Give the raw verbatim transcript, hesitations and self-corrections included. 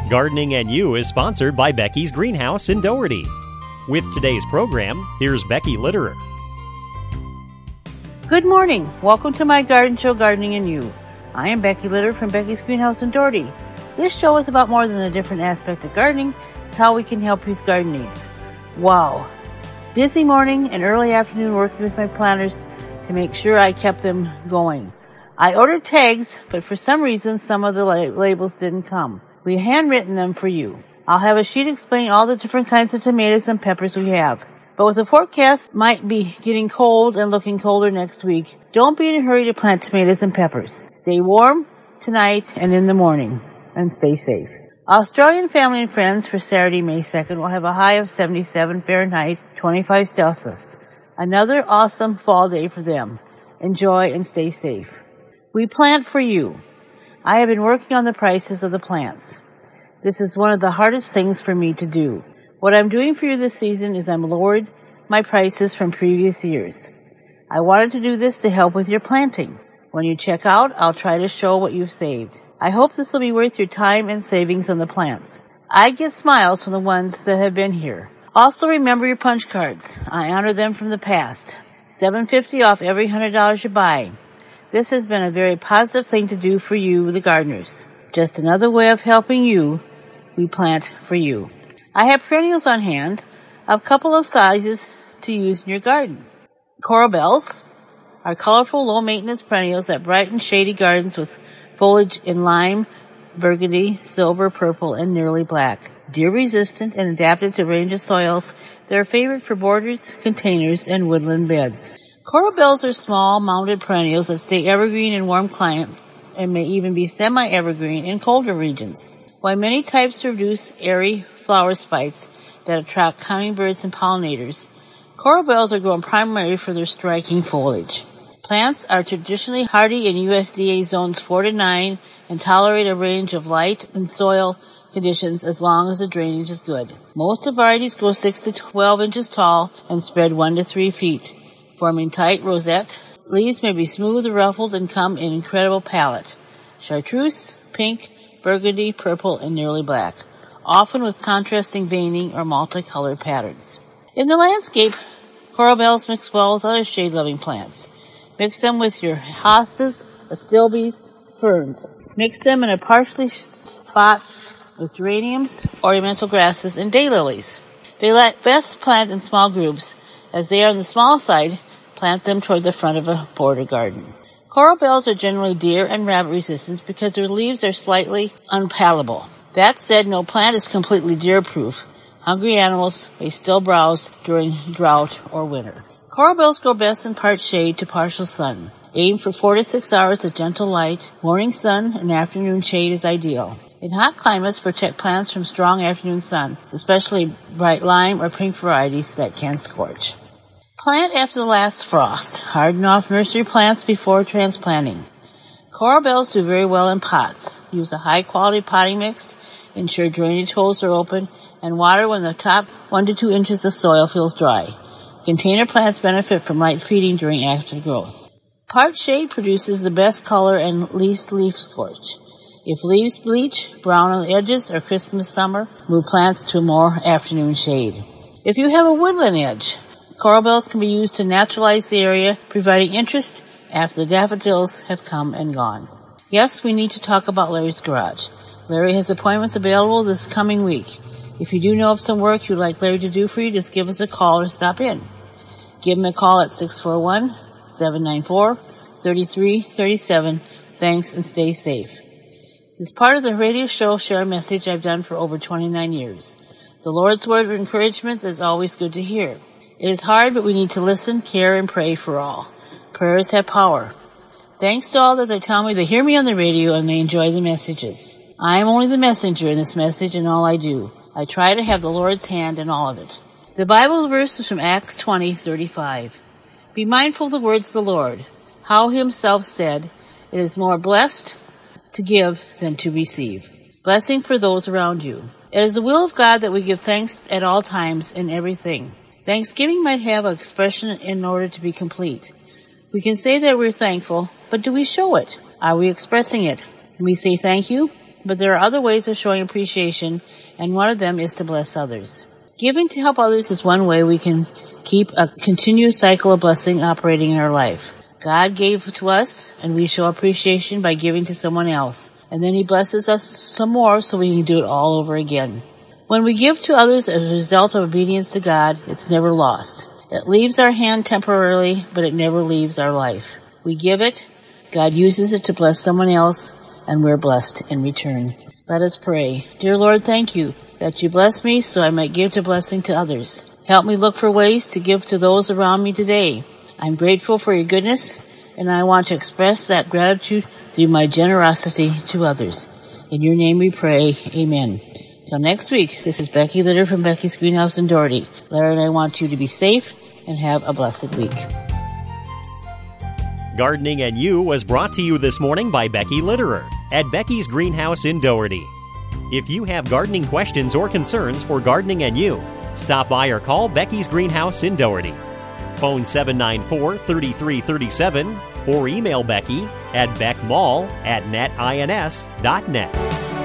Gardening and You is sponsored by Becky's Greenhouse in Doherty. With today's program, here's Becky Litterer. Good morning. Welcome to my garden show, Gardening and You. I am Becky Litterer from Becky's Greenhouse in Doherty. This show is about more than a different aspect of gardening. It's how we can help you with garden needs. Wow. Busy morning and early afternoon working with my planters to make sure I kept them going. I ordered tags, but for some reason some of the labels didn't come. We handwritten them for you. I'll have a sheet explaining all the different kinds of tomatoes and peppers we have. But with the forecast might be getting cold and looking colder next week, don't be in a hurry to plant tomatoes and peppers. Stay warm tonight and in the morning, and stay safe. Australian family and friends for Saturday, May second will have a high of seventy-seven Fahrenheit, twenty-five Celsius. Another awesome fall day for them. Enjoy and stay safe. We plant for you. I have been working on the prices of the plants. This is one of the hardest things for me to do. What I'm doing for you this season is I'm lowered my prices from previous years. I wanted to do this to help with your planting. When you check out, I'll try to show what you've saved. I hope this will be worth your time and savings on the plants. I get smiles from the ones that have been here. Also remember your punch cards. I honor them from the past. seven fifty off every one hundred dollars you buy. This has been a very positive thing to do for you, the gardeners. Just another way of helping you. We plant for you. I have perennials on hand, a couple of sizes to use in your garden. Coral bells are colorful, low-maintenance perennials that brighten shady gardens with foliage in lime, burgundy, silver, purple, and nearly black. Deer-resistant and adapted to a range of soils, they are favored for borders, containers, and woodland beds. Coral bells are small, mounded perennials that stay evergreen in warm climates and may even be semi-evergreen in colder regions. While many types produce airy flower spikes that attract hummingbirds and pollinators, coral bells are grown primarily for their striking foliage. Plants are traditionally hardy in U S D A zones four to nine and tolerate a range of light and soil conditions as long as the drainage is good. Most varieties grow six to twelve inches tall and spread one to three feet, forming tight rosette. Leaves may be smooth or ruffled and come in incredible palette. Chartreuse, pink, burgundy, purple, and nearly black, often with contrasting veining or multicolored patterns. In the landscape, coral bells mix well with other shade-loving plants. Mix them with your hostas, astilbes, ferns. Mix them in a partially spot with geraniums, ornamental grasses, and daylilies. They let best plant in small groups. As they are on the small side, plant them toward the front of a border garden. Coral bells are generally deer and rabbit resistant because their leaves are slightly unpalatable. That said, no plant is completely deer-proof. Hungry animals may still browse during drought or winter. Coral bells grow best in part shade to partial sun. Aim for four to six hours of gentle light. Morning sun and afternoon shade is ideal. In hot climates, protect plants from strong afternoon sun, especially bright lime or pink varieties that can scorch. Plant after the last frost. Harden off nursery plants before transplanting. Coral bells do very well in pots. Use a high-quality potting mix. Ensure drainage holes are open, and water when the top one to two inches of soil feels dry. Container plants benefit from light feeding during active growth. Part shade produces the best color and least leaf scorch. If leaves bleach, brown on the edges, or crisp in the summer, move plants to more afternoon shade. If you have a woodland edge, coral bells can be used to naturalize the area, providing interest after the daffodils have come and gone. Yes, we need to talk about Larry's Garage. Larry has appointments available this coming week. If you do know of some work you'd like Larry to do for you, just give us a call or stop in. Give him a call at six four one, seven nine four, three three three seven. Thanks and stay safe. This part of the radio show share a message I've done for over twenty-nine years. The Lord's word of encouragement is always good to hear. It is hard, but we need to listen, care, and pray for all. Prayers have power. Thanks to all that they tell me they hear me on the radio and they enjoy the messages. I am only the messenger in this message in all I do. I try to have the Lord's hand in all of it. The Bible verse is from Acts twenty thirty-five. Be mindful of the words of the Lord, how he himself said, it is more blessed to give than to receive. Blessing for those around you. It is the will of God that we give thanks at all times in everything. Thanksgiving might have an expression in order to be complete. We can say that we're thankful, but do we show it? Are we expressing it? When we say thank you, but there are other ways of showing appreciation, and one of them is to bless others. Giving to help others is one way we can keep a continuous cycle of blessing operating in our life. God gave to us, and we show appreciation by giving to someone else. And then he blesses us some more so we can do it all over again. When we give to others as a result of obedience to God, it's never lost. It leaves our hand temporarily, but it never leaves our life. We give it, God uses it to bless someone else, and we're blessed in return. Let us pray. Dear Lord, thank you that you bless me so I might give to blessing to others. Help me look for ways to give to those around me today. I'm grateful for your goodness, and I want to express that gratitude through my generosity to others. In your name we pray. Amen. Till next week, this is Becky Litter from Becky's Greenhouse in Doherty. Larry and I want you to be safe and have a blessed week. Gardening and You was brought to you this morning by Becky Litterer at Becky's Greenhouse in Doherty. If you have gardening questions or concerns for Gardening and You, stop by or call Becky's Greenhouse in Doherty. Phone seven nine four, three three three seven or email Becky at beckmall at netins dot net.